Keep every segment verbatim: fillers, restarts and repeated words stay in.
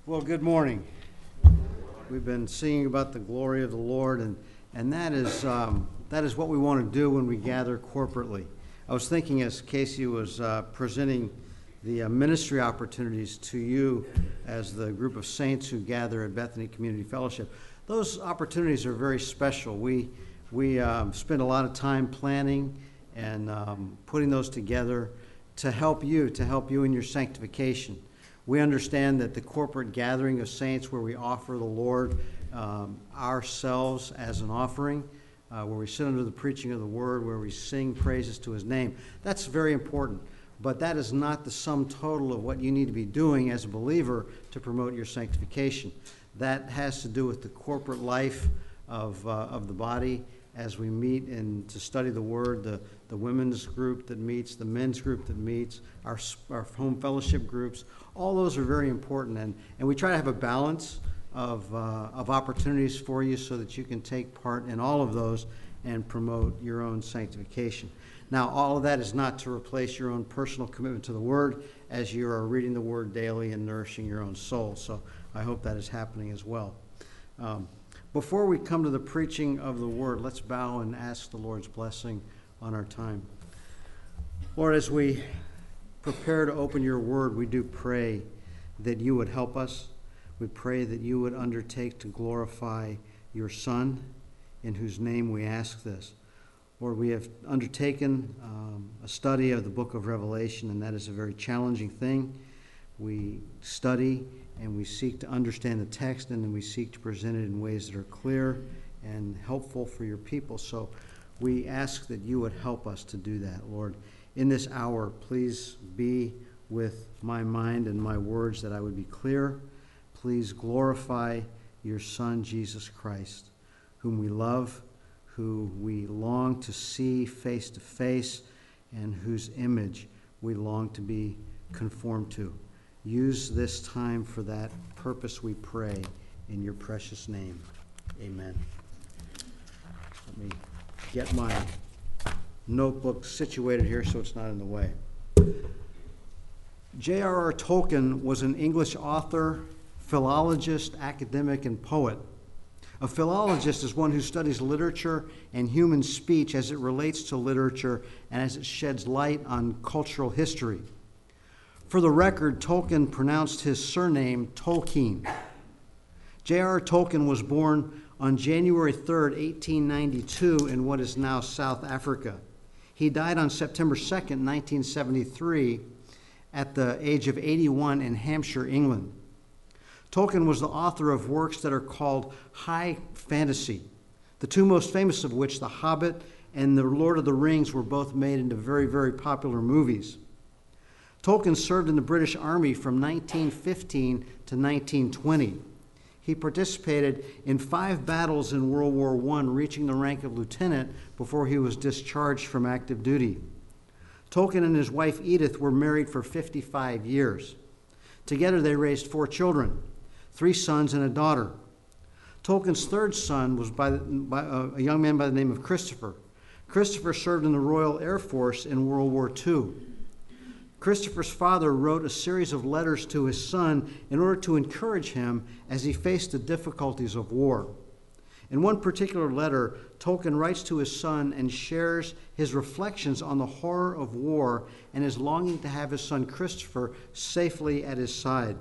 Well, good morning. We've been singing about the glory of the Lord, and, and that is um, that is what we want to do when we gather corporately. I was thinking as Casey was uh, presenting the uh, ministry opportunities to you as the group of saints who gather at Bethany Community Fellowship. Those opportunities are very special. We, we um, spend a lot of time planning and um, putting those together to help you, to help you in your sanctification. We understand that the corporate gathering of saints where we offer the Lord um, ourselves as an offering, uh, where we sit under the preaching of the word, where we sing praises to his name, that's very important. But that is not the sum total of what you need to be doing as a believer to promote your sanctification. That has to do with the corporate life of, uh, of the body as we meet and to study the word, the, the women's group that meets, the men's group that meets, our, our home fellowship groups. All those are very important, and, and we try to have a balance of, uh, of opportunities for you so that you can take part in all of those and promote your own sanctification. Now, all of that is not to replace your own personal commitment to the Word as you are reading the Word daily and nourishing your own soul. So I hope that is happening as well. Um, before we come to the preaching of the Word, let's bow and ask the Lord's blessing on our time. Lord, as we prepare to open your Word, we do pray that you would help us. We pray that you would undertake to glorify your Son, in whose name we ask this. Lord, we have undertaken um, a study of the book of Revelation, and that is a very challenging thing. We study and we seek to understand the text, and then we seek to present it in ways that are clear and helpful for your people. So we ask that you would help us to do that, Lord. In this hour, please be with my mind and my words, that I would be clear. Please glorify your Son, Jesus Christ, whom we love, who we long to see face to face, and whose image we long to be conformed to. Use this time for that purpose, we pray, in your precious name. Amen. Let me get my notebook situated here so it's not in the way. J R R Tolkien was an English author, philologist, academic, and poet. A philologist is one who studies literature and human speech as it relates to literature and as it sheds light on cultural history. For the record, Tolkien pronounced his surname Tolkien. J R R Tolkien was born on January third, eighteen ninety-two, in what is now South Africa. He died on September second, nineteen seventy-three, at the age of eighty-one in Hampshire, England. Tolkien was the author of works that are called high fantasy, the two most famous of which, The Hobbit and The Lord of the Rings, were both made into very, very popular movies. Tolkien served in the British Army from nineteen fifteen to nineteen twenty. He participated in five battles in World War One, reaching the rank of lieutenant before he was discharged from active duty. Tolkien and his wife Edith were married for fifty-five years. Together they raised four children, three sons and a daughter. Tolkien's third son was by, by uh, a young man by the name of Christopher. Christopher served in the Royal Air Force in World War Two. Christopher's father wrote a series of letters to his son in order to encourage him as he faced the difficulties of war. In one particular letter, Tolkien writes to his son and shares his reflections on the horror of war and his longing to have his son Christopher safely at his side.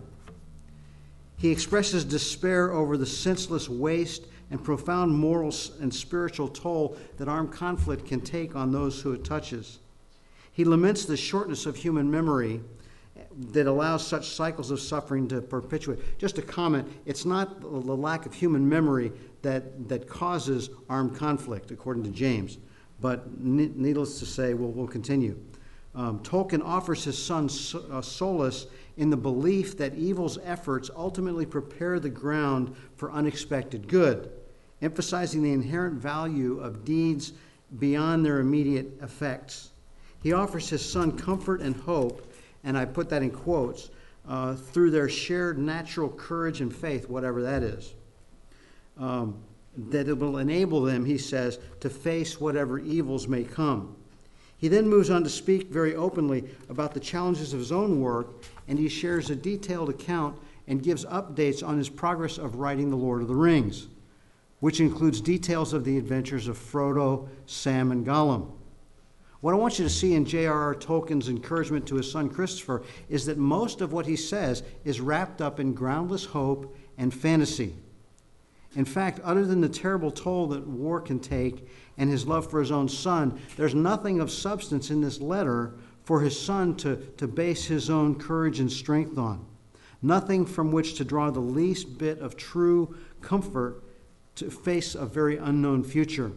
He expresses despair over the senseless waste and profound moral and spiritual toll that armed conflict can take on those who it touches. He laments the shortness of human memory that allows such cycles of suffering to perpetuate. Just a comment, it's not the lack of human memory that, that causes armed conflict, according to James. But needless to say, we'll, we'll continue. Um, Tolkien offers his son so, uh, solace in the belief that evil's efforts ultimately prepare the ground for unexpected good, emphasizing the inherent value of deeds beyond their immediate effects. He offers his son comfort and hope, and I put that in quotes, uh, through their shared natural courage and faith, whatever that is. Um, that it will enable them, he says, to face whatever evils may come. He then moves on to speak very openly about the challenges of his own work, and he shares a detailed account and gives updates on his progress of writing The Lord of the Rings, which includes details of the adventures of Frodo, Sam, and Gollum. What I want you to see in J R R Tolkien's encouragement to his son Christopher is that most of what he says is wrapped up in groundless hope and fantasy. In fact, other than the terrible toll that war can take and his love for his own son, there's nothing of substance in this letter for his son to, to base his own courage and strength on. Nothing from which to draw the least bit of true comfort to face a very unknown future.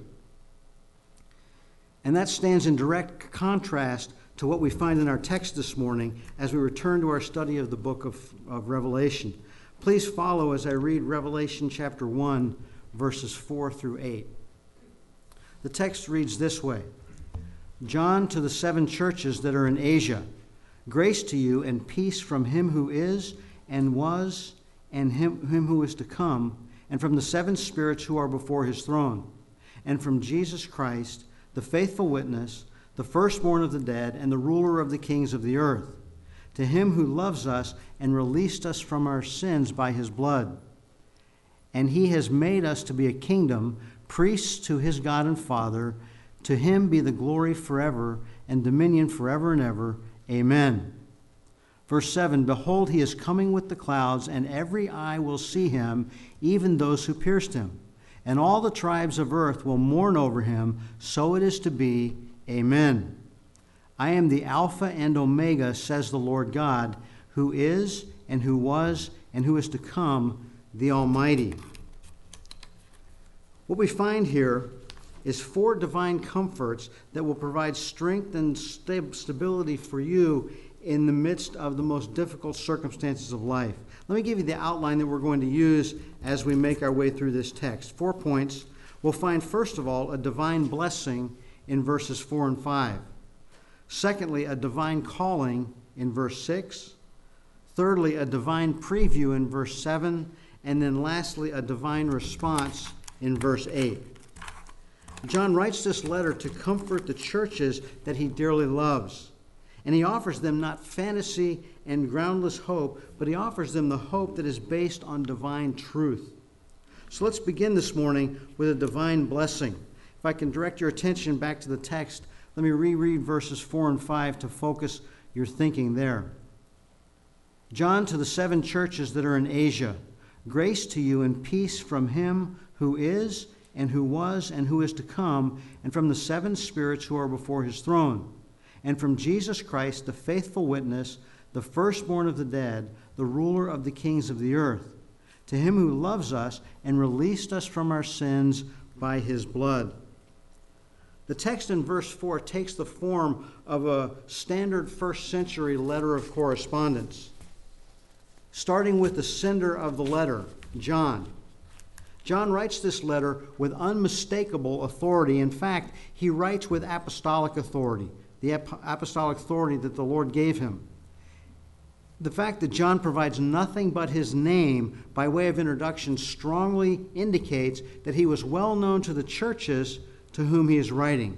And that stands in direct contrast to what we find in our text this morning as we return to our study of the book of, of Revelation. Please follow as I read Revelation chapter one, verses four through eight. The text reads this way: John, to the seven churches that are in Asia, grace to you and peace from him who is and was and him, him who is to come, and from the seven spirits who are before his throne, and from Jesus Christ, the faithful witness, the firstborn of the dead, and the ruler of the kings of the earth, to him who loves us and released us from our sins by his blood. And he has made us to be a kingdom, priests to his God and Father. To him be the glory forever and dominion forever and ever. Amen. Verse seven, behold, he is coming with the clouds, and every eye will see him, even those who pierced him. And all the tribes of earth will mourn over him. So it is to be. Amen. I am the Alpha and Omega, says the Lord God, who is and who was and who is to come, the Almighty. What we find here is four divine comforts that will provide strength and st- stability for you in the midst of the most difficult circumstances of life. Let me give you the outline that we're going to use as we make our way through this text. Four points. We'll find, first of all, a divine blessing in verses four and five. Secondly, a divine calling in verse six. Thirdly, a divine preview in verse seven. And then lastly, a divine response in verse eight. John writes this letter to comfort the churches that he dearly loves. And he offers them not fantasy and groundless hope, but he offers them the hope that is based on divine truth. So let's begin this morning with a divine blessing. If I can direct your attention back to the text, let me reread verses four and five to focus your thinking there. John, to the seven churches that are in Asia, grace to you and peace from him who is and who was and who is to come, and from the seven spirits who are before his throne, and from Jesus Christ, the faithful witness, the firstborn of the dead, the ruler of the kings of the earth, to him who loves us and released us from our sins by his blood. The text in verse four takes the form of a standard first century letter of correspondence, starting with the sender of the letter, John. John writes this letter with unmistakable authority. In fact, he writes with apostolic authority, the apostolic authority that the Lord gave him. The fact that John provides nothing but his name by way of introduction strongly indicates that he was well known to the churches to whom he is writing.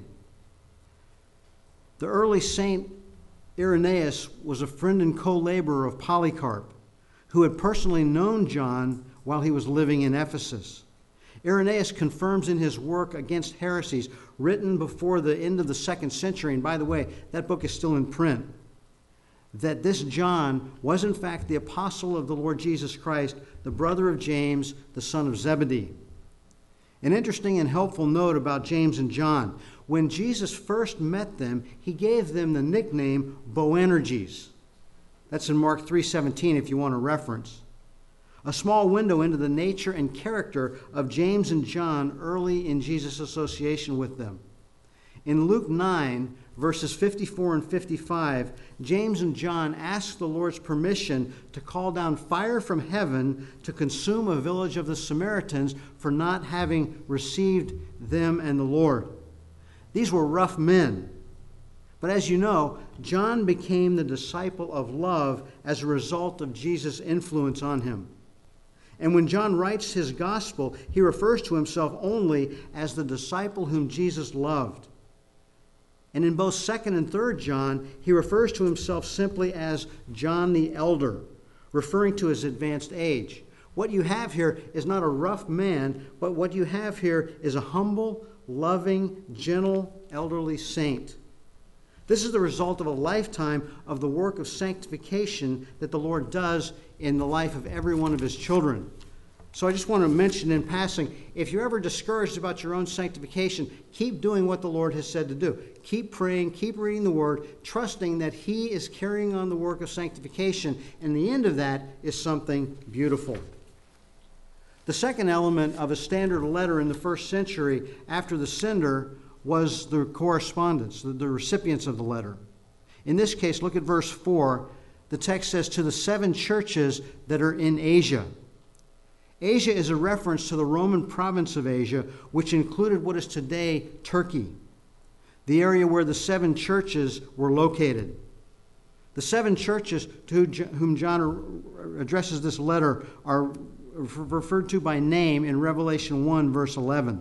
The early Saint Irenaeus was a friend and co-laborer of Polycarp, who had personally known John while he was living in Ephesus. Irenaeus confirms in his work Against Heresies, written before the end of the second century, and by the way, that book is still in print, that this John was in fact the apostle of the Lord Jesus Christ, the brother of James, the son of Zebedee. An interesting and helpful note about James and John: when Jesus first met them, he gave them the nickname Boanerges. That's in Mark three seventeen if you want a reference. A small window into the nature and character of James and John early in Jesus' association with them. In Luke nine, verses fifty-four and fifty-five, James and John ask the Lord's permission to call down fire from heaven to consume a village of the Samaritans for not having received them and the Lord. These were rough men. But as you know, John became the disciple of love as a result of Jesus' influence on him. And when John writes his gospel, he refers to himself only as the disciple whom Jesus loved. And in both second and third John, he refers to himself simply as John the Elder, referring to his advanced age. What you have here is not a rough man, but what you have here is a humble, loving, gentle, elderly saint. This is the result of a lifetime of the work of sanctification that the Lord does in the life of every one of his children. So I just want to mention in passing, if you're ever discouraged about your own sanctification, keep doing what the Lord has said to do. Keep praying, keep reading the Word, trusting that he is carrying on the work of sanctification, and the end of that is something beautiful. The second element of a standard letter in the first century after the sender was the correspondence, the, the recipients of the letter. In this case, look at verse four. The text says, to the seven churches that are in Asia. Asia is a reference to the Roman province of Asia, which included what is today Turkey, the area where the seven churches were located. The seven churches to whom John addresses this letter are referred to by name in Revelation one, verse eleven.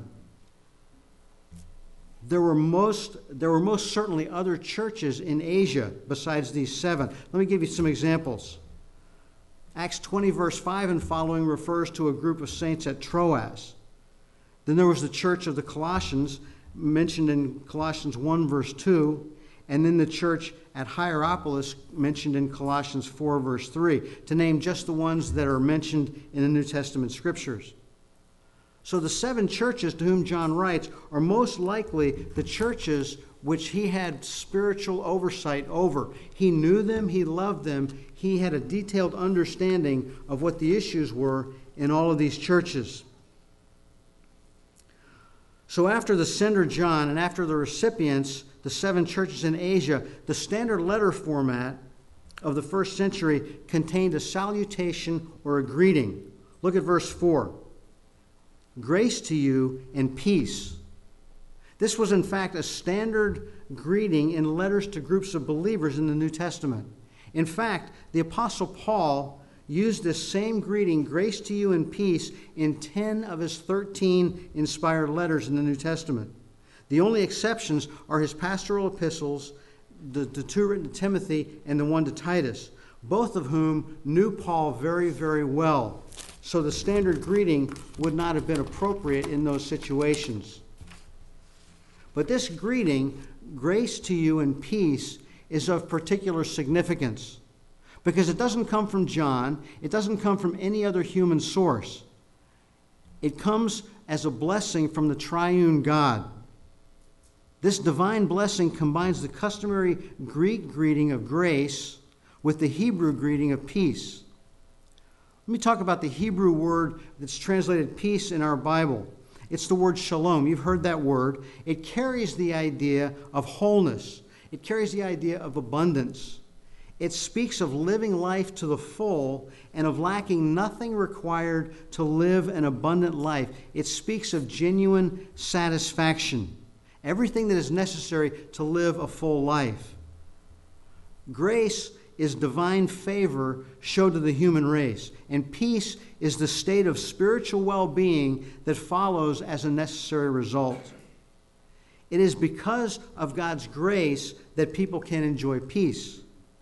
There were most, there were most certainly other churches in Asia besides these seven. Let me give you some examples. Acts twenty, verse five and following refers to a group of saints at Troas. Then there was the church of the Colossians, mentioned in Colossians one, verse two, and then the church at Hierapolis, mentioned in Colossians four, verse three, to name just the ones that are mentioned in the New Testament scriptures. So the seven churches to whom John writes are most likely the churches which he had spiritual oversight over. He knew them, he loved them, he had a detailed understanding of what the issues were in all of these churches. So after the sender John and after the recipients, the seven churches in Asia, the standard letter format of the first century contained a salutation or a greeting. Look at verse four. Grace to you and peace. This was in fact a standard greeting in letters to groups of believers in the New Testament. In fact, the Apostle Paul used this same greeting, grace to you and peace, in ten of his thirteen inspired letters in the New Testament. The only exceptions are his pastoral epistles, the, the two written to Timothy and the one to Titus, both of whom knew Paul very, very well. So the standard greeting would not have been appropriate in those situations. But this greeting, grace to you and peace, is of particular significance because it doesn't come from John. It doesn't come from any other human source. It comes as a blessing from the triune God. This divine blessing combines the customary Greek greeting of grace with the Hebrew greeting of peace. Let me talk about the Hebrew word that's translated peace in our Bible. It's the word shalom. You've heard that word. It carries the idea of wholeness. It carries the idea of abundance. It speaks of living life to the full and of lacking nothing required to live an abundant life. It speaks of genuine satisfaction, everything that is necessary to live a full life. Grace is divine favor shown to the human race, and peace is the state of spiritual well-being that follows as a necessary result. It is because of God's grace that people can enjoy peace.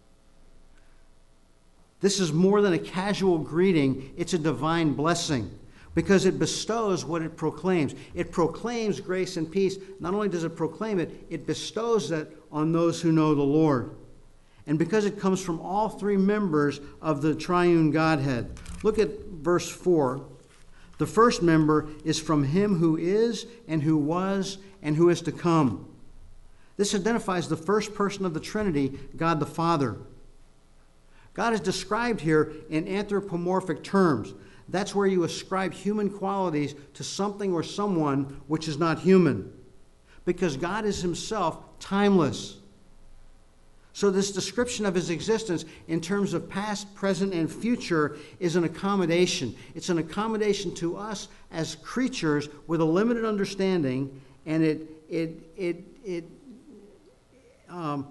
This is more than a casual greeting, it's a divine blessing because it bestows what it proclaims. It proclaims grace and peace. Not only does it proclaim it, it bestows it on those who know the Lord. And because it comes from all three members of the triune Godhead. Look at verse four. The first member is from him who is and who was and who is to come. This identifies the first person of the Trinity, God the Father. God is described here in anthropomorphic terms. That's where you ascribe human qualities to something or someone which is not human, because God is himself timeless. So this description of his existence in terms of past, present, and future is an accommodation. It's an accommodation to us as creatures with a limited understanding, and it it it it um,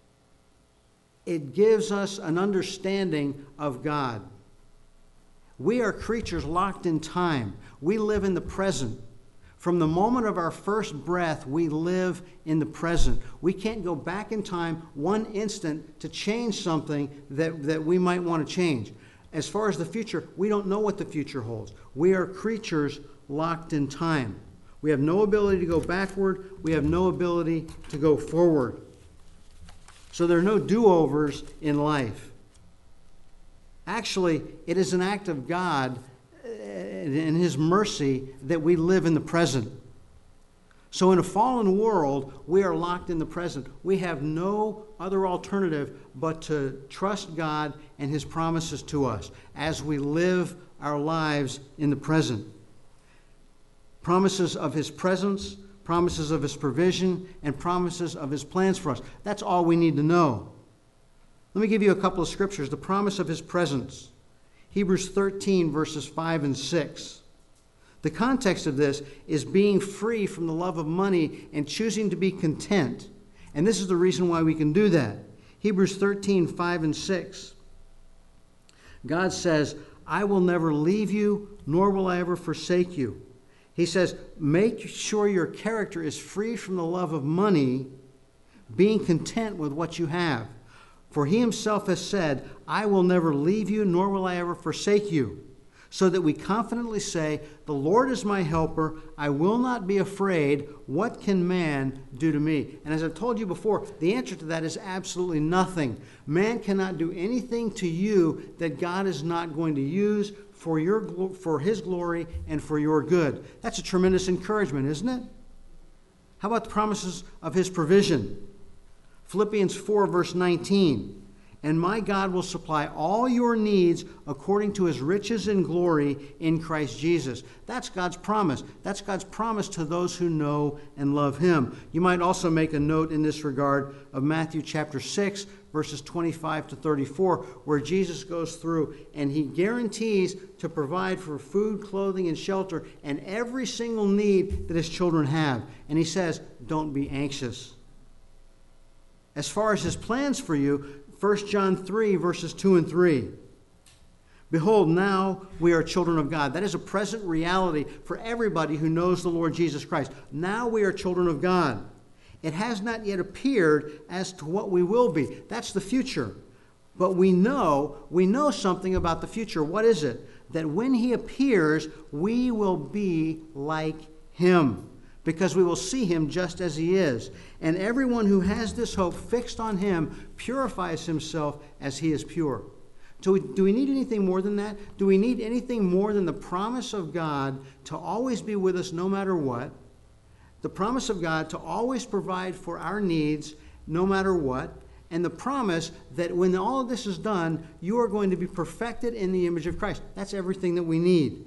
it gives us an understanding of God. We are creatures locked in time. We live in the present. From the moment of our first breath, we live in the present. We can't go back in time one instant to change something that, that we might want to change. As far as the future, we don't know what the future holds. We are creatures locked in time. We have no ability to go backward. We have no ability to go forward. So there are no do-overs in life. Actually, it is an act of God and His mercy that we live in the present. So in a fallen world, we are locked in the present. We have no other alternative but to trust God and His promises to us as we live our lives in the present. Promises of His presence, promises of His provision, and promises of His plans for us. That's all we need to know. Let me give you a couple of scriptures. The promise of His presence. Hebrews thirteen, verses five and six. The context of this is being free from the love of money and choosing to be content. And this is the reason why we can do that. Hebrews thirteen, five and six. God says, I will never leave you, nor will I ever forsake you. He says, make sure your character is free from the love of money, being content with what you have. For He Himself has said, I will never leave you, nor will I ever forsake you. So that we confidently say, the Lord is my helper. I will not be afraid. What can man do to me? And as I've told you before, the answer to that is absolutely nothing. Man cannot do anything to you that God is not going to use for your for His glory and for your good. That's a tremendous encouragement, isn't it? How about the promises of His provision? Philippians four, verse nineteen. And my God will supply all your needs according to His riches and glory in Christ Jesus. That's God's promise. That's God's promise to those who know and love Him. You might also make a note in this regard of Matthew chapter six, verses twenty-five to thirty-four, where Jesus goes through and He guarantees to provide for food, clothing, and shelter, and every single need that His children have. And He says, don't be anxious. As far as His plans for you, First John three, verses two and three. Behold, now we are children of God. That is a present reality for everybody who knows the Lord Jesus Christ. Now we are children of God. It has not yet appeared as to what we will be. That's the future. But we know, we know something about the future. What is it? That when He appears, we will be like Him, because we will see Him just as He is. And everyone who has this hope fixed on Him purifies himself as He is pure. Do we, do we need anything more than that? Do we need anything more than the promise of God to always be with us no matter what? The promise of God to always provide for our needs no matter what? And the promise that when all of this is done, you are going to be perfected in the image of Christ. That's everything that we need.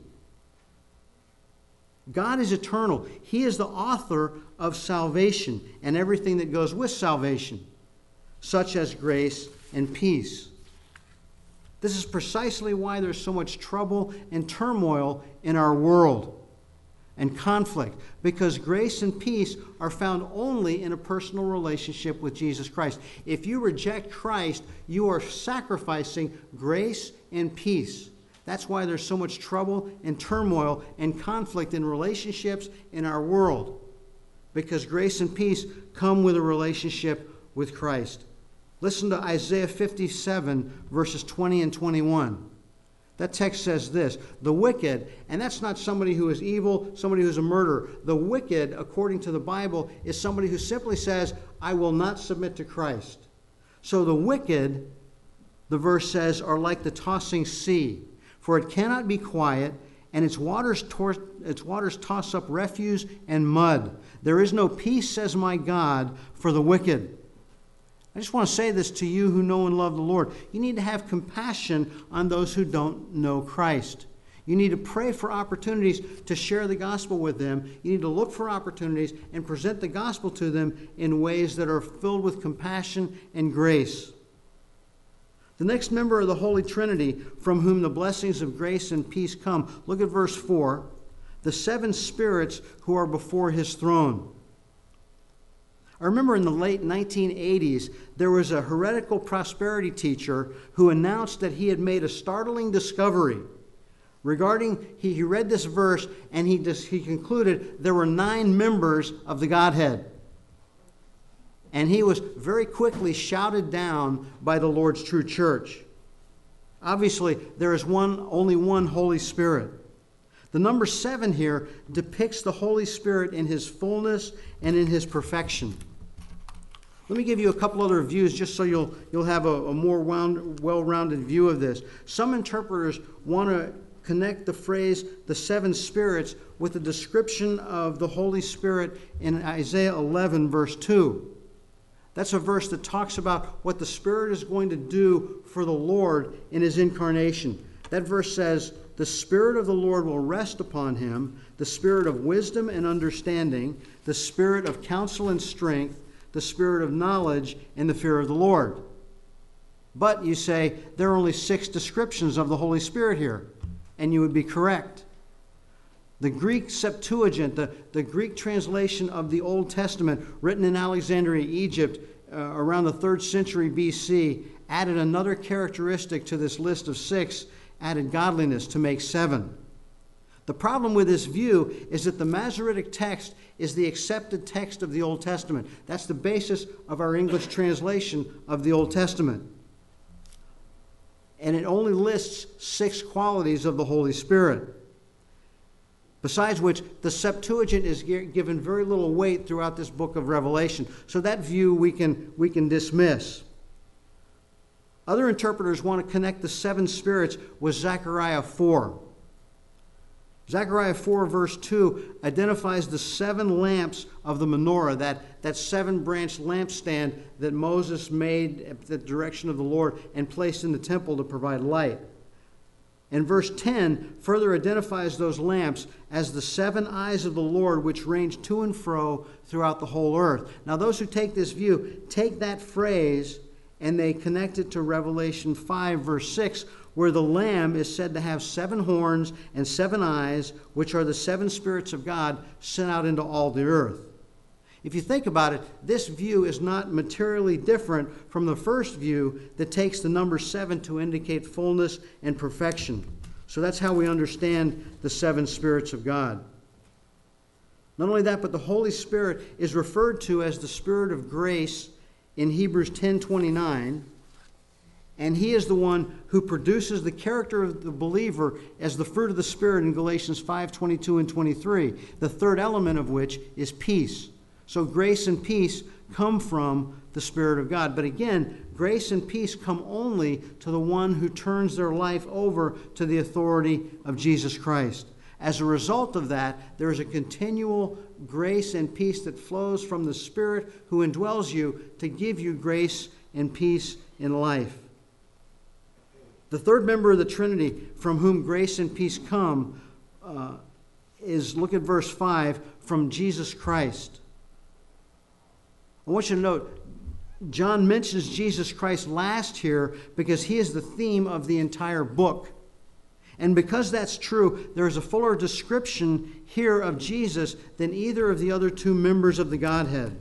God is eternal. He is the author of salvation and everything that goes with salvation, such as grace and peace. This is precisely why there's so much trouble and turmoil in our world and conflict, because grace and peace are found only in a personal relationship with Jesus Christ. If you reject Christ, you are sacrificing grace and peace. That's why there's so much trouble and turmoil and conflict in relationships in our world, because grace and peace come with a relationship with Christ. Listen to Isaiah fifty-seven, verses twenty and twenty-one. That text says this, the wicked, and that's not somebody who is evil, somebody who's a murderer. The wicked, according to the Bible, is somebody who simply says, I will not submit to Christ. So the wicked, the verse says, are like the tossing sea. For it cannot be quiet, and its waters, tor- its waters toss up refuse and mud. There is no peace, says my God, for the wicked. I just want to say this to you who know and love the Lord. You need to have compassion on those who don't know Christ. You need to pray for opportunities to share the gospel with them. You need to look for opportunities and present the gospel to them in ways that are filled with compassion and grace. The next member of the Holy Trinity, from whom the blessings of grace and peace come. Look at verse four. The seven spirits who are before His throne. I remember in the late nineteen eighties, there was a heretical prosperity teacher who announced that he had made a startling discovery regarding, he, he read this verse and he, dis, he concluded there were nine members of the Godhead. And he was very quickly shouted down by the Lord's true church. Obviously, there is one, only one Holy Spirit. The number seven here depicts the Holy Spirit in his fullness and in his perfection. Let me give you a couple other views just so you'll, you'll have a, a more wound, well-rounded view of this. Some interpreters want to connect the phrase, the seven spirits, with the description of the Holy Spirit in Isaiah eleven, verse two. That's a verse that talks about what the Spirit is going to do for the Lord in his incarnation. That verse says, "The Spirit of the Lord will rest upon him, the Spirit of wisdom and understanding, the Spirit of counsel and strength, the Spirit of knowledge and the fear of the Lord." But you say, there are only six descriptions of the Holy Spirit here. And you would be correct. The Greek Septuagint, the, the Greek translation of the Old Testament, written in Alexandria, Egypt, uh, around the third century B C, added another characteristic to this list of six, added godliness to make seven. The problem with this view is that the Masoretic text is the accepted text of the Old Testament. That's the basis of our English translation of the Old Testament. And it only lists six qualities of the Holy Spirit. Besides which, the Septuagint is given very little weight throughout this book of Revelation. So that view we can, we can dismiss. Other interpreters want to connect the seven spirits with Zechariah four. Zechariah four, verse two, identifies the seven lamps of the menorah, that, that seven-branch lampstand that Moses made at the direction of the Lord and placed in the temple to provide light. And verse ten further identifies those lamps as the seven eyes of the Lord which range to and fro throughout the whole earth. Now, those who take this view take that phrase and they connect it to Revelation five, verse six, where the Lamb is said to have seven horns and seven eyes, which are the seven spirits of God sent out into all the earth. If you think about it, this view is not materially different from the first view that takes the number seven to indicate fullness and perfection. So that's how we understand the seven spirits of God. Not only that, but the Holy Spirit is referred to as the Spirit of grace in Hebrews ten twenty-nine, and he is the one who produces the character of the believer as the fruit of the Spirit in Galatians five twenty-two and twenty-three, the third element of which is peace. So grace and peace come from the Spirit of God. But again, grace and peace come only to the one who turns their life over to the authority of Jesus Christ. As a result of that, there is a continual grace and peace that flows from the Spirit who indwells you to give you grace and peace in life. The third member of the Trinity from whom grace and peace come uh, is, look at verse five, from Jesus Christ. I want you to note, John mentions Jesus Christ last here because he is the theme of the entire book. And because that's true, there is a fuller description here of Jesus than either of the other two members of the Godhead.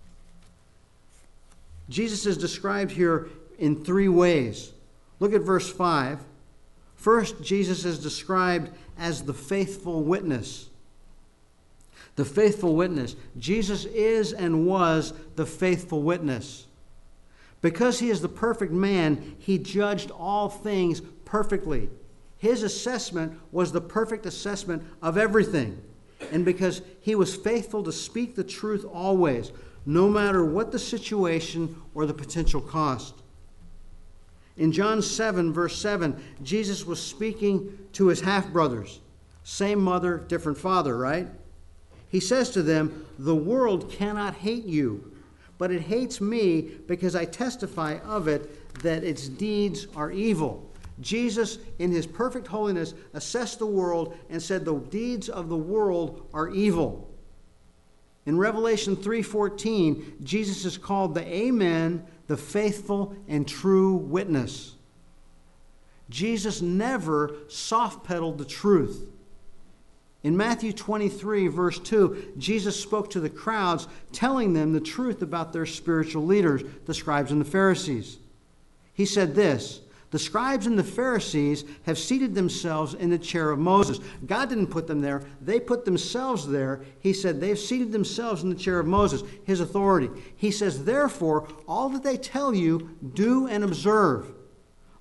Jesus is described here in three ways. Look at verse five. First, Jesus is described as the faithful witness. The faithful witness. Jesus is and was the faithful witness. Because he is the perfect man, he judged all things perfectly. His assessment was the perfect assessment of everything. And because he was faithful to speak the truth always, no matter what the situation or the potential cost. In John seven, verse seven, Jesus was speaking to his half-brothers. Same mother, different father, right? He says to them, "The world cannot hate you, but it hates me because I testify of it that its deeds are evil." Jesus, in his perfect holiness, assessed the world and said the deeds of the world are evil. In Revelation three fourteen, Jesus is called the Amen, the faithful and true witness. Jesus never soft-pedaled the truth. In Matthew twenty-three, verse two, Jesus spoke to the crowds, telling them the truth about their spiritual leaders, the scribes and the Pharisees. He said this, "The scribes and the Pharisees have seated themselves in the chair of Moses." God didn't put them there. They put themselves there. He said they've seated themselves in the chair of Moses, his authority. He says, "Therefore, all that they tell you, do and observe.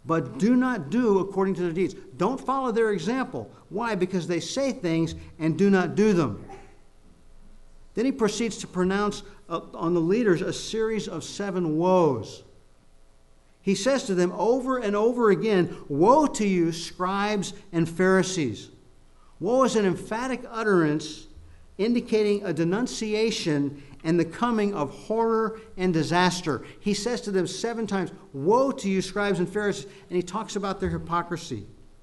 but do not do according to their deeds. Don't follow their example. Why? Because they say things and do not do them. Then he proceeds to pronounce uh, on the leaders a series of seven woes. He says to them over and over again, "Woe to you, scribes and Pharisees." Woe is an emphatic utterance indicating a denunciation and the coming of horror and disaster. He says to them seven times, "Woe to you, scribes and Pharisees," and he talks about their hypocrisy.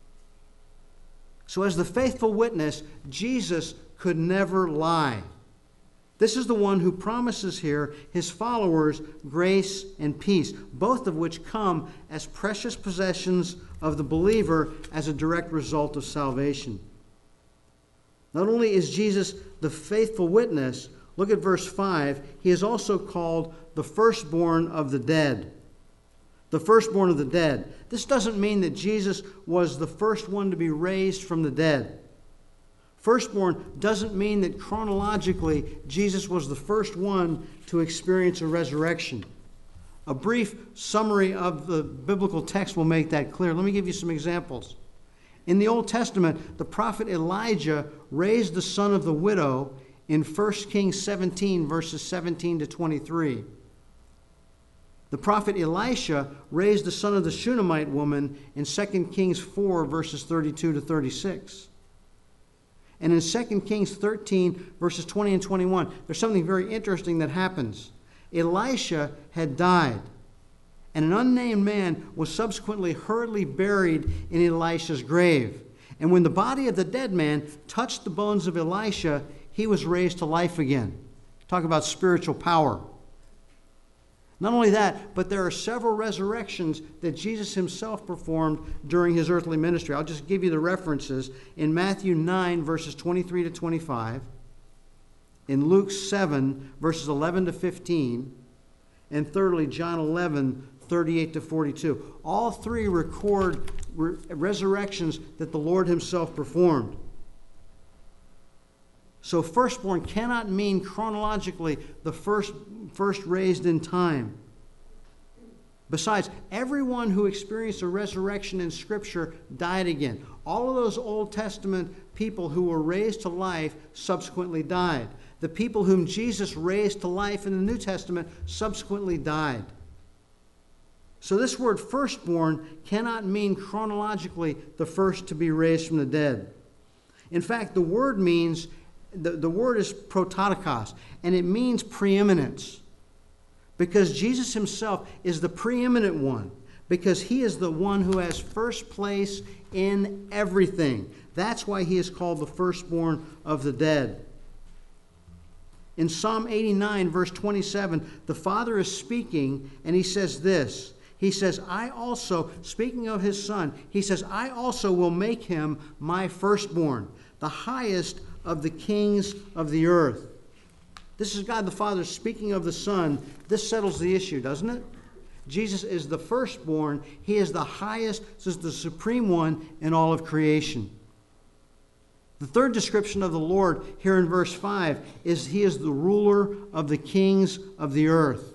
So as the faithful witness, Jesus could never lie. This is the one who promises here his followers grace and peace, both of which come as precious possessions of the believer as a direct result of salvation. Not only is Jesus the faithful witness, look at verse five, he is also called the firstborn of the dead. The firstborn of the dead. This doesn't mean that Jesus was the first one to be raised from the dead. Firstborn doesn't mean that chronologically Jesus was the first one to experience a resurrection. A brief summary of the biblical text will make that clear. Let me give you some examples. In the Old Testament, the prophet Elijah raised the son of the widow in First Kings seventeen, verses seventeen to twenty-three. The prophet Elisha raised the son of the Shunammite woman in Second Kings four, verses thirty-two to thirty-six. And in Second Kings thirteen, verses twenty and twenty-one, there's something very interesting that happens. Elisha had died, and an unnamed man was subsequently hurriedly buried in Elisha's grave. And when the body of the dead man touched the bones of Elisha, he was raised to life again. Talk about spiritual power. Not only that, but there are several resurrections that Jesus himself performed during his earthly ministry. I'll just give you the references. In Matthew nine, verses twenty-three to twenty-five, in Luke seven, verses eleven to fifteen, and thirdly, John eleven, thirty-eight to forty-two. All three record re- resurrections that the Lord himself performed. So firstborn cannot mean chronologically the first, first raised in time. Besides, everyone who experienced a resurrection in Scripture died again. All of those Old Testament people who were raised to life subsequently died. The people whom Jesus raised to life in the New Testament subsequently died. So this word firstborn cannot mean chronologically the first to be raised from the dead. In fact, the word means The, the word is prototokos, and it means preeminence. Because Jesus himself is the preeminent one. Because he is the one who has first place in everything. That's why he is called the firstborn of the dead. In Psalm eighty-nine, verse twenty-seven, the Father is speaking, and he says this. He says, I also, speaking of his Son, he says, I also will make him my firstborn, the highest of the kings of the earth. This is God the Father speaking of the Son. This settles the issue, doesn't it? Jesus is the firstborn. He is the highest, this is the supreme one in all of creation. The third description of the Lord here in verse five is he is the ruler of the kings of the earth.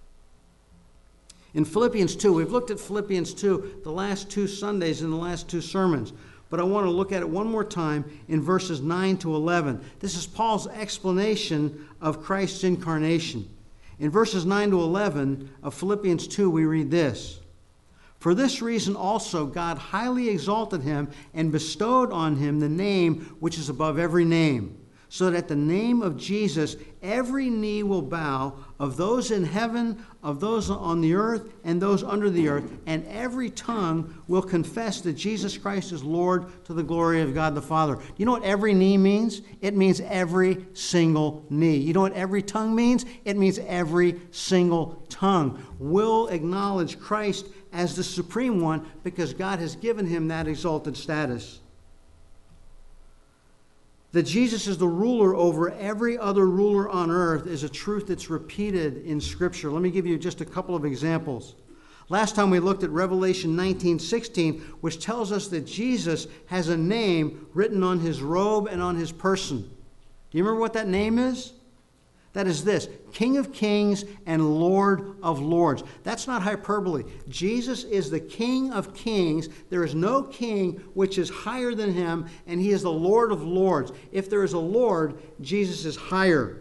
In Philippians two, we've looked at Philippians two the last two Sundays in the last two sermons. But I want to look at it one more time in verses nine to eleven. This is Paul's explanation of Christ's incarnation. In verses nine to eleven of Philippians two, we read this. For this reason also God highly exalted him and bestowed on him the name which is above every name, so that at the name of Jesus every knee will bow, of those in heaven, of those on the earth, and those under the earth, and every tongue will confess that Jesus Christ is Lord to the glory of God the Father. You know what every knee means? It means every single knee. You know what every tongue means? It means every single tongue will acknowledge Christ as the supreme one because God has given him that exalted status. That Jesus is the ruler over every other ruler on earth is a truth that's repeated in Scripture. Let me give you just a couple of examples. Last time we looked at Revelation nineteen sixteen, which tells us that Jesus has a name written on his robe and on his person. Do you remember what that name is? That is this, King of kings and Lord of lords. That's not hyperbole. Jesus is the King of kings. There is no king which is higher than him, and he is the Lord of lords. If there is a Lord, Jesus is higher.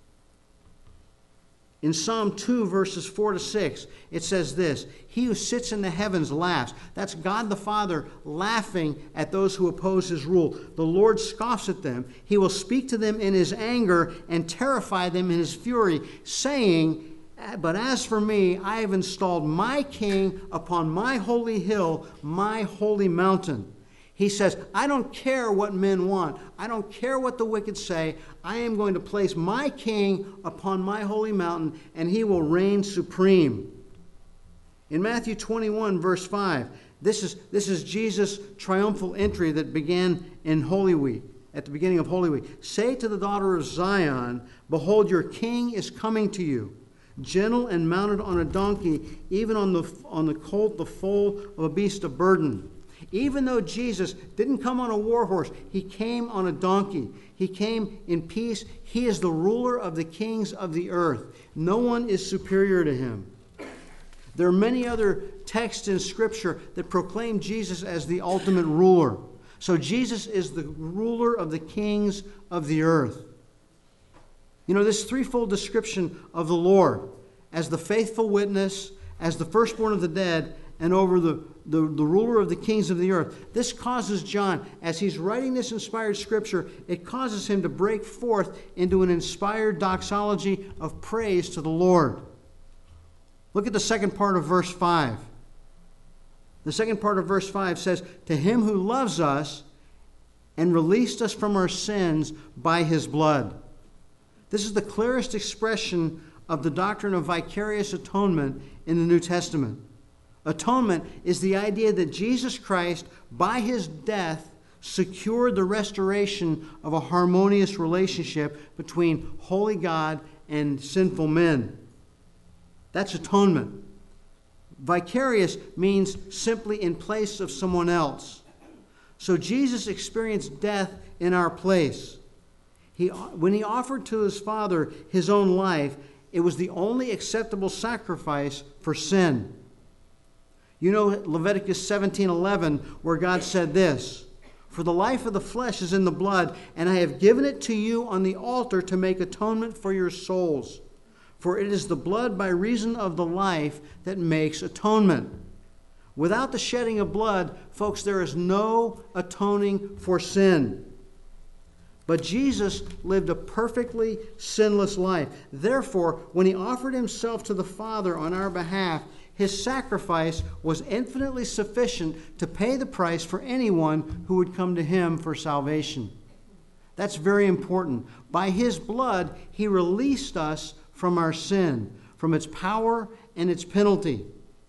In Psalm two, verses four to six, it says this, he who sits in the heavens laughs. That's God the Father laughing at those who oppose his rule. The Lord scoffs at them. He will speak to them in his anger and terrify them in his fury, saying, but as for me, I have installed my king upon my holy hill, my holy mountain. He says, I don't care what men want. I don't care what the wicked say. I am going to place my king upon my holy mountain, and he will reign supreme. In Matthew twenty-one, verse five, this is, this is Jesus' triumphal entry that began in Holy Week, at the beginning of Holy Week. Say to the daughter of Zion, behold, your king is coming to you, gentle and mounted on a donkey, even on the, on the colt, the foal of a beast of burden. Even though Jesus didn't come on a war horse, he came on a donkey. He came in peace. He is the ruler of the kings of the earth. No one is superior to him. There are many other texts in Scripture that proclaim Jesus as the ultimate ruler. So Jesus is the ruler of the kings of the earth. You know, this threefold description of the Lord as the faithful witness, as the firstborn of the dead, and over the, the, the ruler of the kings of the earth. This causes John, as he's writing this inspired scripture, it causes him to break forth into an inspired doxology of praise to the Lord. Look at the second part of verse five. The second part of verse five says, to him who loves us and released us from our sins by his blood. This is the clearest expression of the doctrine of vicarious atonement in the New Testament. Atonement is the idea that Jesus Christ, by his death, secured the restoration of a harmonious relationship between holy God and sinful men. That's atonement. Vicarious means simply in place of someone else. So Jesus experienced death in our place. He, when he offered to his Father his own life, it was the only acceptable sacrifice for sin. You know Leviticus seventeen eleven, where God said this, for the life of the flesh is in the blood, and I have given it to you on the altar to make atonement for your souls. For it is the blood by reason of the life that makes atonement. Without the shedding of blood, folks, there is no atoning for sin. But Jesus lived a perfectly sinless life. Therefore, when he offered himself to the Father on our behalf, his sacrifice was infinitely sufficient to pay the price for anyone who would come to him for salvation. That's very important. By his blood, he released us from our sin, from its power and its penalty.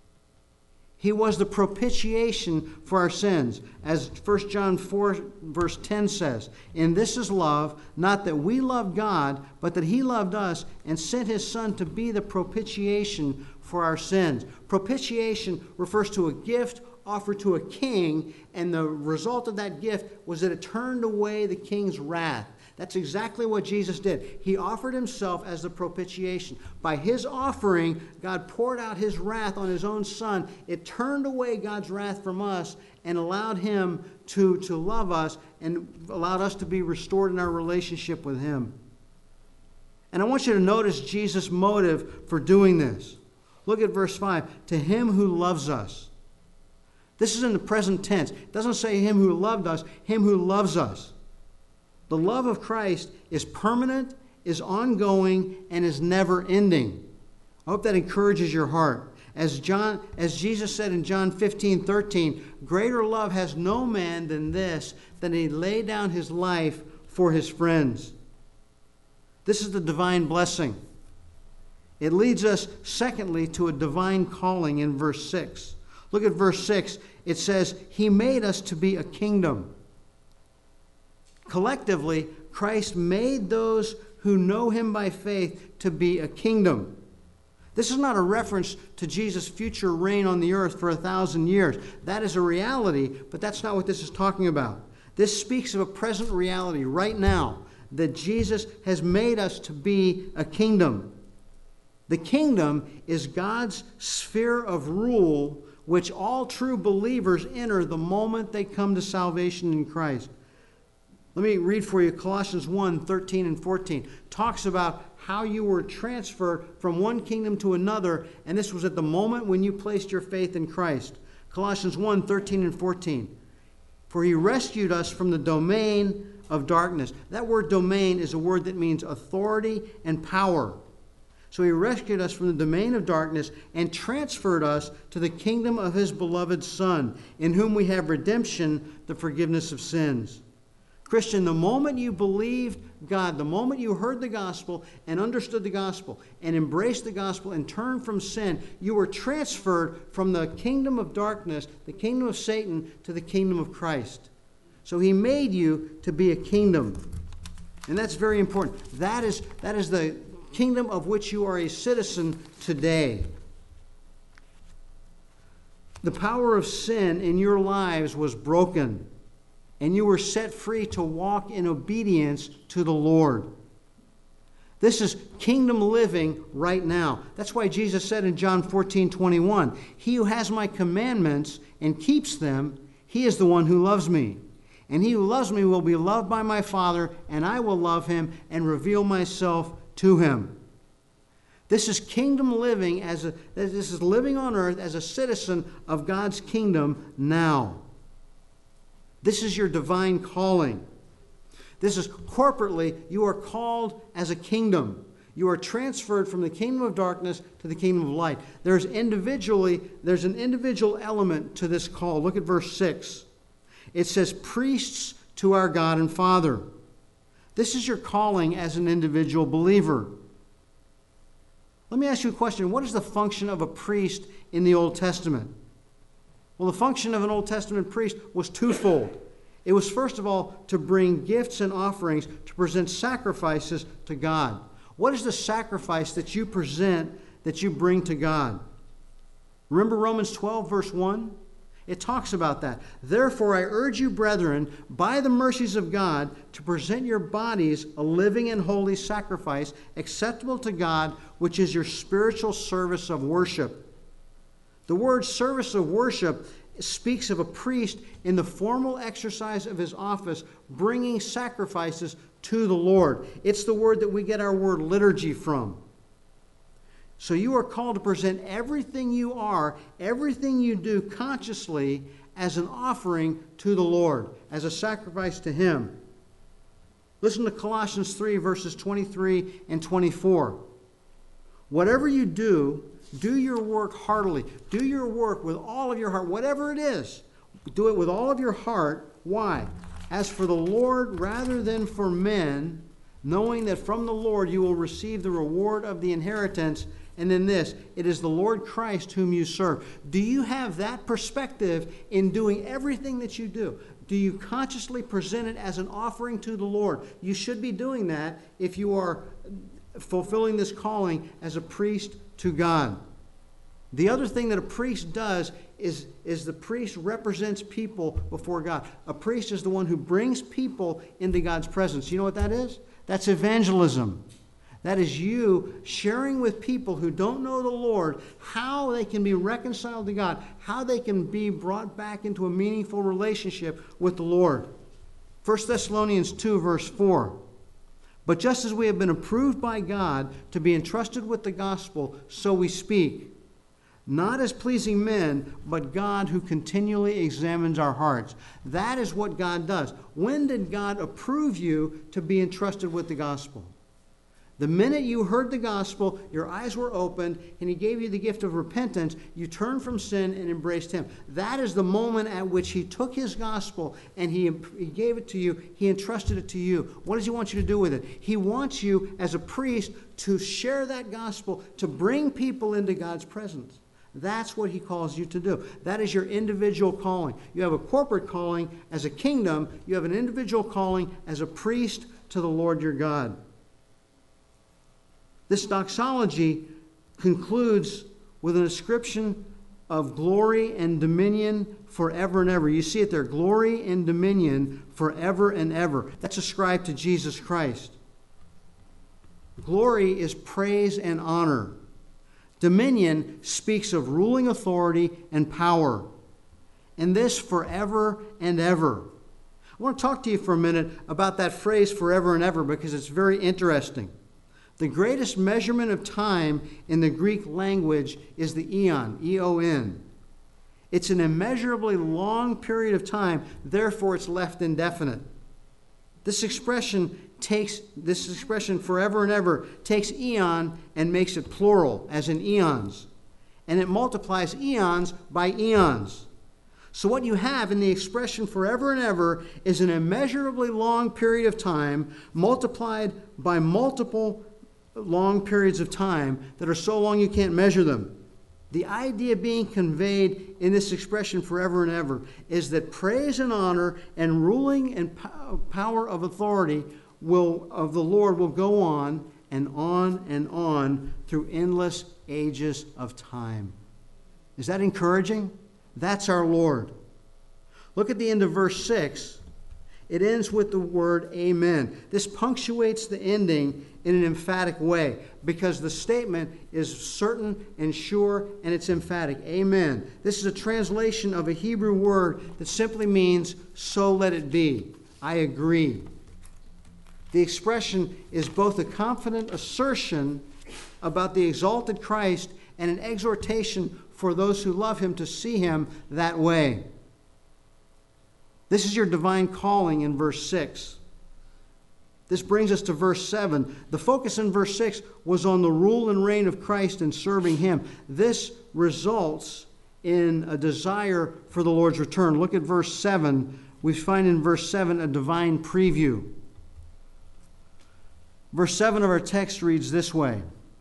He was the propitiation for our sins. As First John four, verse ten says, and this is love, not that we loved God, but that he loved us and sent his Son to be the propitiation for our sins. Propitiation refers to a gift offered to a king, and the result of that gift was that it turned away the king's wrath. That's exactly what Jesus did. He offered himself as the propitiation. By his offering, God poured out his wrath on his own Son. It turned away God's wrath from us and allowed him to, to love us and allowed us to be restored in our relationship with him. And I want you to notice Jesus' motive for doing this. Look at verse five. To him who loves us. This is in the present tense. It doesn't say him who loved us, him who loves us. The love of Christ is permanent, is ongoing, and is never ending. I hope that encourages your heart. As John, as Jesus said in John fifteen thirteen, greater love has no man than this, that he lay down his life for his friends. This is the divine blessing. It leads us, secondly, to a divine calling in verse six. Look at verse six. It says, he made us to be a kingdom. Collectively, Christ made those who know him by faith to be a kingdom. This is not a reference to Jesus' future reign on the earth for a thousand years. That is a reality, but that's not what this is talking about. This speaks of a present reality right now. that Jesus has made us to be a kingdom. The kingdom is God's sphere of rule, which all true believers enter the moment they come to salvation in Christ. Let me read for you Colossians one, thirteen and fourteen. Talks about how you were transferred from one kingdom to another, and this was at the moment when you placed your faith in Christ. Colossians one, thirteen and fourteen. For he rescued us from the domain of darkness. That word domain is a word that means authority and power. So he rescued us from the domain of darkness and transferred us to the kingdom of his beloved Son, in whom we have redemption, the forgiveness of sins. Christian, the moment you believed God, the moment you heard the gospel and understood the gospel and embraced the gospel and turned from sin, you were transferred from the kingdom of darkness, the kingdom of Satan, to the kingdom of Christ. So he made you to be a kingdom. And that's very important. That is, that is the kingdom of which you are a citizen today. The power of sin in your lives was broken, and you were set free to walk in obedience to the Lord. This is kingdom living right now. That's why Jesus said in John fourteen twenty-one, he who has my commandments and keeps them, he is the one who loves me. And he who loves me will be loved by my Father, and I will love him and reveal myself to him. This is kingdom living, as a, this is living on earth as a citizen of God's kingdom now. This is your divine calling. This is corporately, you are called as a kingdom. You are transferred from the kingdom of darkness to the kingdom of light. There's individually, there's an individual element to this call. Look at verse six. It says, priests to our God and Father. This is your calling as an individual believer. Let me ask you a question. What is the function of a priest in the Old Testament? Well, the function of an Old Testament priest was twofold. It was, first of all, to bring gifts and offerings, to present sacrifices to God. What is the sacrifice that you present, that you bring to God? Remember Romans twelve, verse one? It talks about that. Therefore, I urge you, brethren, by the mercies of God, to present your bodies a living and holy sacrifice, acceptable to God, which is your spiritual service of worship. The word service of worship speaks of a priest in the formal exercise of his office, bringing sacrifices to the Lord. It's the word that we get our word liturgy from. So you are called to present everything you are, everything you do consciously as an offering to the Lord, as a sacrifice to him. Listen to Colossians three, verses twenty-three and twenty-four. Whatever you do, do your work heartily. Do your work with all of your heart, whatever it is. Do it with all of your heart. Why? As for the Lord rather than for men, knowing that from the Lord you will receive the reward of the inheritance. And then this, it is the Lord Christ whom you serve. Do you have that perspective in doing everything that you do? Do you consciously present it as an offering to the Lord? You should be doing that if you are fulfilling this calling as a priest to God. The other thing that a priest does is, is the priest represents people before God. A priest is the one who brings people into God's presence. You know what that is? That's evangelism. That is you sharing with people who don't know the Lord how they can be reconciled to God, how they can be brought back into a meaningful relationship with the Lord. First Thessalonians two, verse four. But just as we have been approved by God to be entrusted with the gospel, so we speak, not as pleasing men, but God who continually examines our hearts. That is what God does. When did God approve you to be entrusted with the gospel? The minute you heard the gospel, your eyes were opened, and he gave you the gift of repentance, you turned from sin and embraced him. That is the moment at which he took his gospel and he, he gave it to you. He entrusted it to you. What does he want you to do with it? He wants you, as a priest, to share that gospel, to bring people into God's presence. That's what he calls you to do. That is your individual calling. You have a corporate calling as a kingdom. You have an individual calling as a priest to the Lord your God. This doxology concludes with an ascription of glory and dominion forever and ever. You see it there, glory and dominion forever and ever. That's ascribed to Jesus Christ. Glory is praise and honor. Dominion speaks of ruling authority and power. And this forever and ever. I want to talk to you for a minute about that phrase forever and ever because it's very interesting. The greatest measurement of time in the Greek language is the eon, E O N. It's an immeasurably long period of time, therefore it's left indefinite. This expression takes, this expression forever and ever takes eon and makes it plural, as in eons. And it multiplies eons by eons. So what you have in the expression forever and ever is an immeasurably long period of time multiplied by multiple long periods of time that are so long you can't measure them. The idea being conveyed in this expression forever and ever is that praise and honor and ruling and power of authority will of the Lord will go on and on and on through endless ages of time. Is that encouraging? That's our Lord. Look at the end of verse six. It ends with the word amen. This punctuates the ending in an emphatic way because the statement is certain and sure and it's emphatic. Amen. This is a translation of a Hebrew word that simply means, so let it be. I agree. The expression is both a confident assertion about the exalted Christ and an exhortation for those who love him to see him that way. This is your divine calling in verse six. This brings us to verse seven. The focus in verse six was on the rule and reign of Christ and serving him. This results in a desire for the Lord's return. Look at verse seven. We find in verse seven a divine preview. Verse seven of our text reads this way.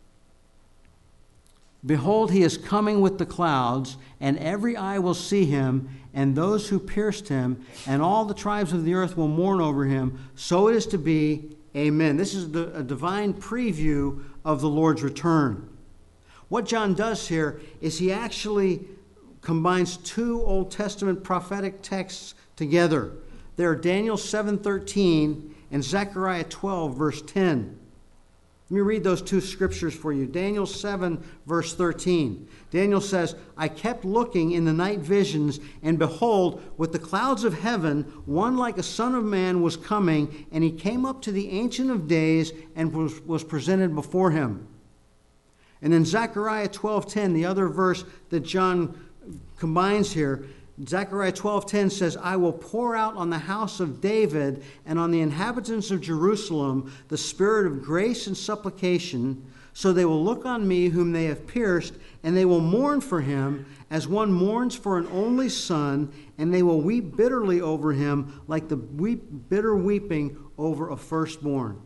Behold, he is coming with the clouds, and every eye will see him, and those who pierced him, and all the tribes of the earth will mourn over him. So it is to be. Amen. This is the, a divine preview of the Lord's return. What John does here is he actually combines two Old Testament prophetic texts together. They are Daniel seven thirteen and Zechariah twelve, verse ten. Let me read those two scriptures for you. Daniel seven, verse thirteen. Daniel says, I kept looking in the night visions, and behold, with the clouds of heaven, one like a son of man was coming, and he came up to the Ancient of Days and was, was presented before him. And in Zechariah twelve ten, the other verse that John combines here, Zechariah twelve ten says, I will pour out on the house of David and on the inhabitants of Jerusalem the spirit of grace and supplication, so they will look on me whom they have pierced, and they will mourn for him as one mourns for an only son, and they will weep bitterly over him like the weep, bitter weeping over a firstborn.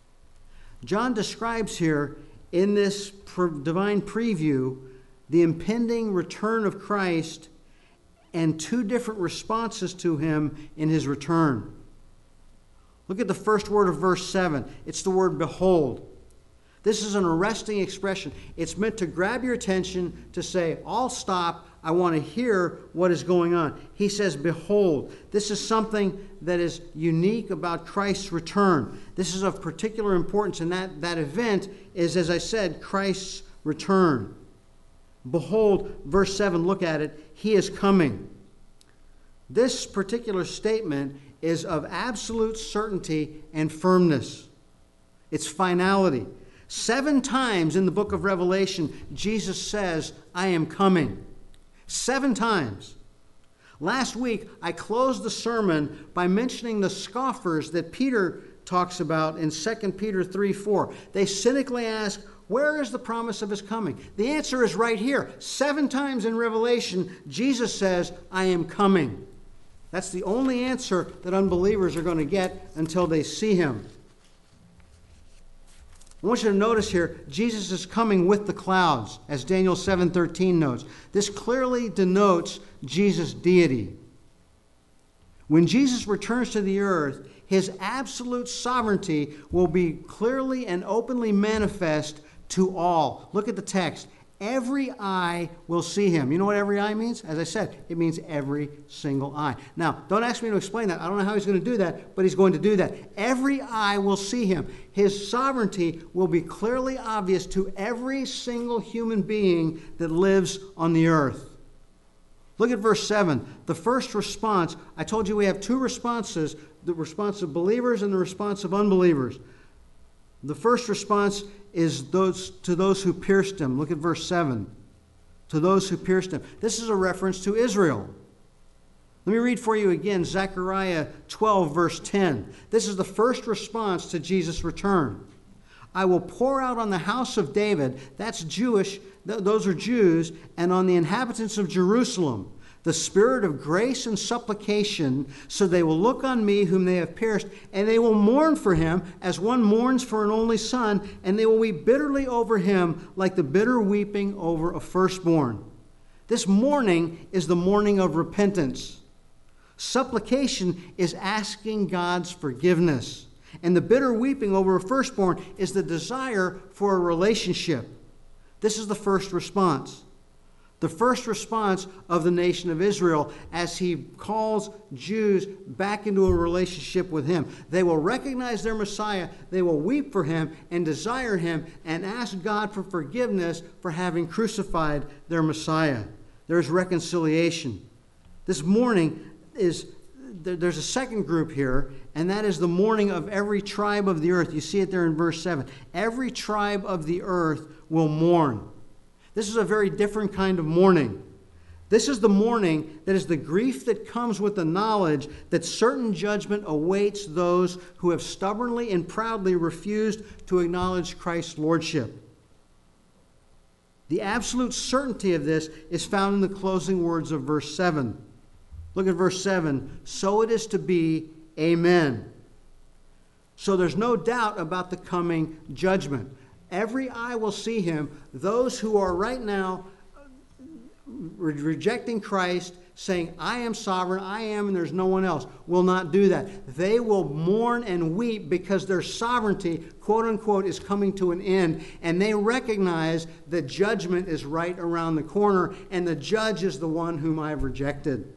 John describes here in this divine preview the impending return of Christ and two different responses to him in his return. Look at the first word of verse seven. It's the word behold. This is an arresting expression. It's meant to grab your attention, to say, I'll stop. I want to hear what is going on. He says, behold. This is something that is unique about Christ's return. This is of particular importance, and that, that event is, as I said, Christ's return. Behold, verse seven, look at it. He is coming. This particular statement is of absolute certainty and firmness. It's finality. Seven times in the book of Revelation, Jesus says, I am coming. Seven times. Last week, I closed the sermon by mentioning the scoffers that Peter talks about in Second Peter three four. They cynically ask, where is the promise of his coming? The answer is right here. Seven times in Revelation, Jesus says, I am coming. That's the only answer that unbelievers are going to get until they see him. I want you to notice here, Jesus is coming with the clouds, as Daniel seven thirteen notes. This clearly denotes Jesus' deity. When Jesus returns to the earth, his absolute sovereignty will be clearly and openly manifest to all. Look at the text. Every eye will see him. You know what every eye means? As I said, it means every single eye. Now, don't ask me to explain that. I don't know how he's going to do that, but he's going to do that. Every eye will see him. His sovereignty will be clearly obvious to every single human being that lives on the earth. Look at verse seven. The first response, I told you we have two responses, the response of believers and the response of unbelievers. The first response is those to those who pierced him. Look at verse seven. To those who pierced him. This is a reference to Israel. Let me read for you again Zechariah twelve, verse ten. This is the first response to Jesus' return. I will pour out on the house of David, that's Jewish, th- those are Jews, and on the inhabitants of Jerusalem, the spirit of grace and supplication, so they will look on me whom they have pierced, and they will mourn for him as one mourns for an only son, and they will weep bitterly over him like the bitter weeping over a firstborn. This mourning is the mourning of repentance. Supplication is asking God's forgiveness. And the bitter weeping over a firstborn is the desire for a relationship. This is the first response. The first response of the nation of Israel as he calls Jews back into a relationship with him. They will recognize their Messiah, they will weep for him and desire him and ask God for forgiveness for having crucified their Messiah. There's reconciliation. This mourning is, there's a second group here, and that is the mourning of every tribe of the earth. You see it there in verse seven. Every tribe of the earth will mourn. This is a very different kind of mourning. This is the mourning that is the grief that comes with the knowledge that certain judgment awaits those who have stubbornly and proudly refused to acknowledge Christ's lordship. The absolute certainty of this is found in the closing words of verse seven. Look at verse seven. So it is to be, amen. So there's no doubt about the coming judgment. Every eye will see him. Those who are right now re- rejecting Christ, saying, I am sovereign, I am, and there's no one else, will not do that. They will mourn and weep because their sovereignty, quote unquote, is coming to an end. And they recognize that judgment is right around the corner, and the judge is the one whom I've rejected.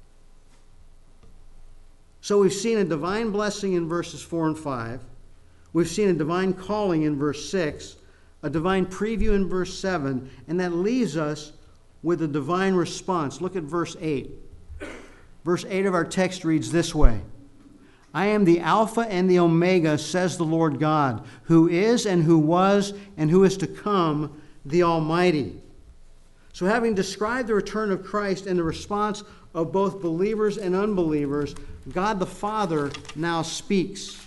So we've seen a divine blessing in verses four and five. We've seen a divine calling in verse six, a divine preview in verse seven, and that leaves us with a divine response. Look at verse eight. Verse eight of our text reads this way. I am the Alpha and the Omega, says the Lord God, who is and who was and who is to come, the Almighty. So having described the return of Christ and the response of both believers and unbelievers, God the Father now speaks.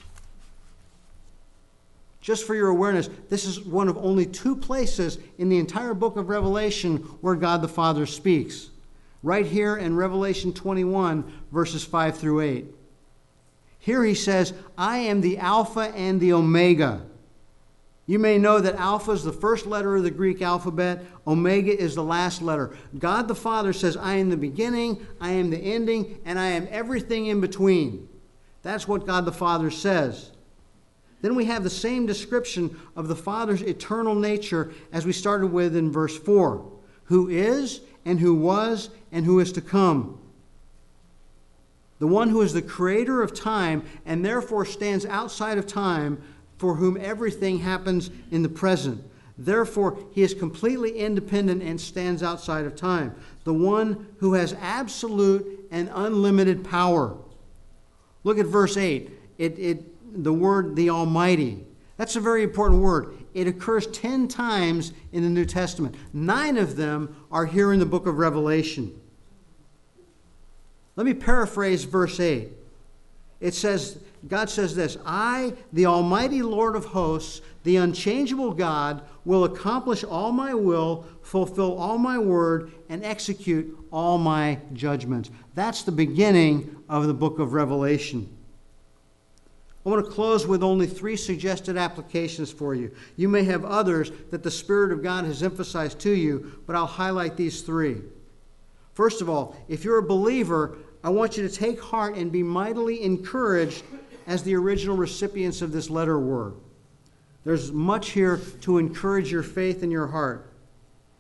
Just for your awareness, this is one of only two places in the entire book of Revelation where God the Father speaks. Right here in Revelation twenty-one, verses five through eight. Here he says, I am the Alpha and the Omega. You may know that Alpha is the first letter of the Greek alphabet. Omega is the last letter. God the Father says, I am the beginning, I am the ending, and I am everything in between. That's what God the Father says. Then we have the same description of the Father's eternal nature as we started with in verse four. Who is, and who was, and who is to come. The one who is the creator of time and therefore stands outside of time, for whom everything happens in the present. Therefore, he is completely independent and stands outside of time. The one who has absolute and unlimited power. Look at verse eight. It, it the word the Almighty. That's a very important word. It occurs ten times in the New Testament. Nine of them are here in the book of Revelation. Let me paraphrase verse eight. It says, God says this, I, the Almighty Lord of hosts, the unchangeable God, will accomplish all my will, fulfill all my word, and execute all my judgments. That's the beginning of the book of Revelation. I want to close with only three suggested applications for you. You may have others that the Spirit of God has emphasized to you, but I'll highlight these three. First of all, if you're a believer, I want you to take heart and be mightily encouraged as the original recipients of this letter were. There's much here to encourage your faith and your heart.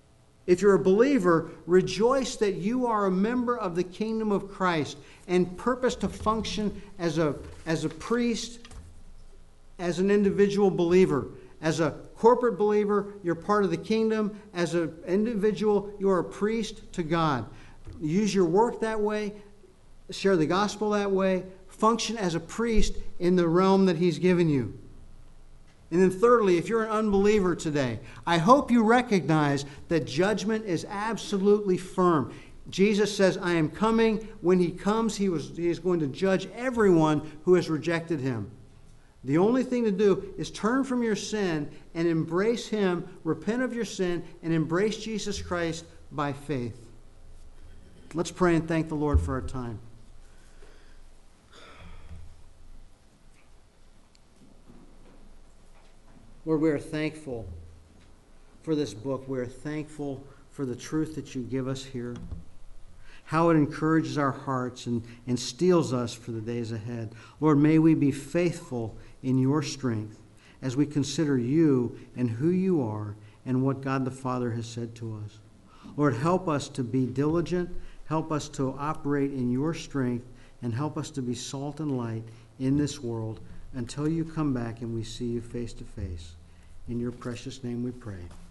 If you're a believer, rejoice that you are a member of the kingdom of Christ and purpose to function as a, as a priest, as an individual believer. As a corporate believer, you're part of the kingdom. As an individual, you're a priest to God. Use your work that way. Share the gospel that way. Function as a priest in the realm that He's given you. And then thirdly, if you're an unbeliever today, I hope you recognize that judgment is absolutely firm. Jesus says, I am coming. When He comes, He, was, he is going to judge everyone who has rejected Him. The only thing to do is turn from your sin and embrace Him, repent of your sin, and embrace Jesus Christ by faith. Let's pray and thank the Lord for our time. Lord, we are thankful for this book. We are thankful for the truth that you give us here, how it encourages our hearts and, and steels us for the days ahead. Lord, may we be faithful in your strength as we consider you and who you are and what God the Father has said to us. Lord, help us to be diligent, help us to operate in your strength, and help us to be salt and light in this world until you come back and we see you face to face. In your precious name we pray.